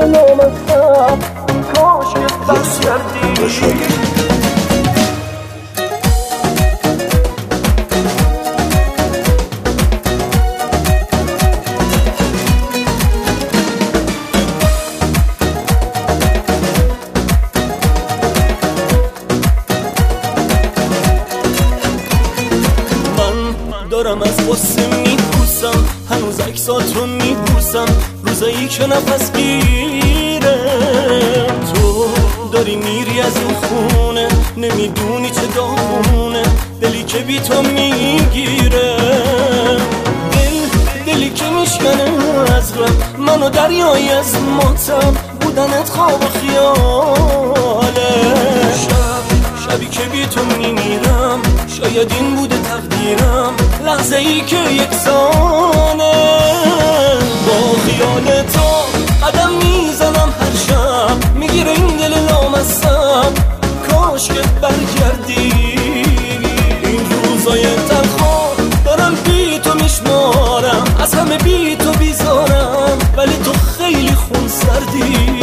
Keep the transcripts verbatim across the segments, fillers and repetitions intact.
دل نامستم، کاش که برگردی. دارم از قصه میپوسم، هنوز عکساتو میبوسم، روزایی که نفس گیره. تو داری میری از این خونه، نمیدونی چه داغونه، دلی که بی تو میگیره. دل دلی که میشکنه از غم، منو دریایی از ماتم، بودنت خواب و خیاله. شب شبی که بی تو میمیرم، شاید این بوده تقدیرم، لحظه ای که یکسانه. با خیال تو قدم میزنم هر شب، میگیره این دل نامستم، کاش که برگردی. این روزای تلخو دارم بی تو میشمارم، از همه بی تو بیزارم، ولی تو خیلی خون سردی.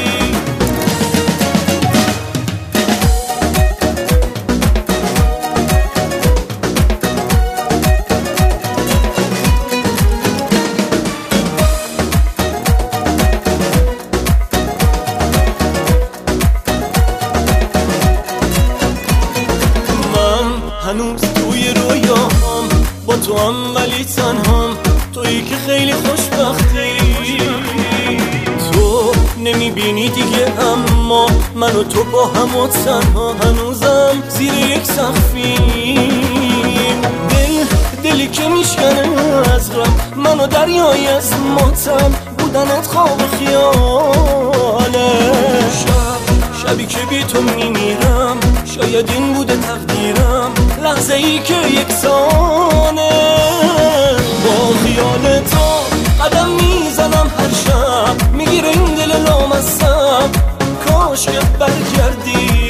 هنوز توی رویاهم با تو هم ولی تنهام، تویی که خیلی خوشبختی. تو نمیبینی دیگه اما من و تو با هم و تنها، هنوزم زیر یک سقفیم. دل دلی که میشکنه از غم، من و دریایی از ماتم، بودنت خواب خیاله. شب شبی که بی تو میمیرم، شاید این بوده تقدیرم، لحظه ای که یکسانه. با خیال تو قدم میزنم هر شب، میگیره این دل نامستم، کاش که برگردی.